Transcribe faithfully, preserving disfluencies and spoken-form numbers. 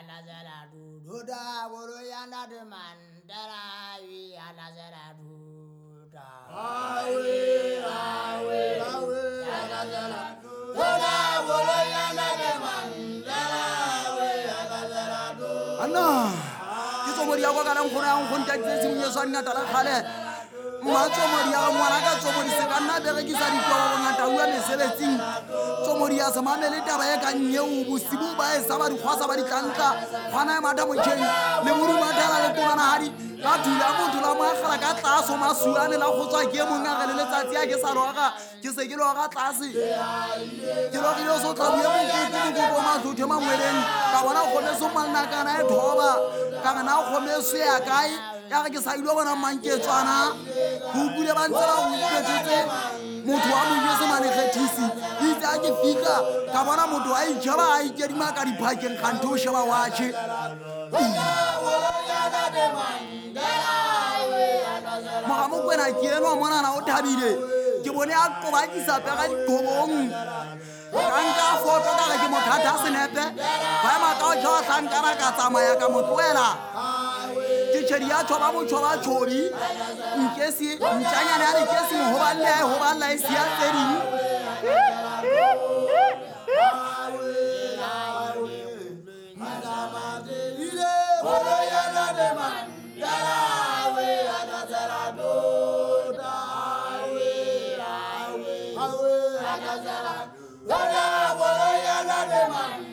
alazara du duda woro yana de mandara wi alazara du da awe awe awe alazara duda woro yana de mandara wi alazara du anna kiso mori yago kana ngona ngonta tsitsi munyeso ngata la khale matso mori ya ngwana ka tso mori se kana be ke sa ditogo ngata uya mesebetsing tso mori ya samane le taba e ka nyeu bosibu ba e sa ba di khwasa ba di tlanka khwana mata mo tsheng le muri matala le tona hari ka dula mo dula mo akhala ka tlaso masuane la go tswa ke mo ngare le letsatsi ya ke sa loga ke se ke loga tlase ke lo ke lo so tla buye mo ke ke go ma thothe ma mweleng ka bona go le so malna kana e thoba ka na go me se ya kai ya ke sa ilo bona manketswana go bule ba ntse ba go iketsetse motho wa mo yese mane khethisi itse a ke fika ka bona motho a ijaba a ikedima ka diphakeng kgantho sheba watshe moga mo kwena ke eno monana o thabile ke bone a qobakisa pega digobong ka nka foto ka ge ke mothata a senepe baema ka o tšhoa tlankana ka tsamaya ka motloela ke tšhedi ya tšhoba motšhoba tšhobi nkesi ntšanyane ya dikesi mogoballe ya e gobalela e sia tseding Alazara, Alazara,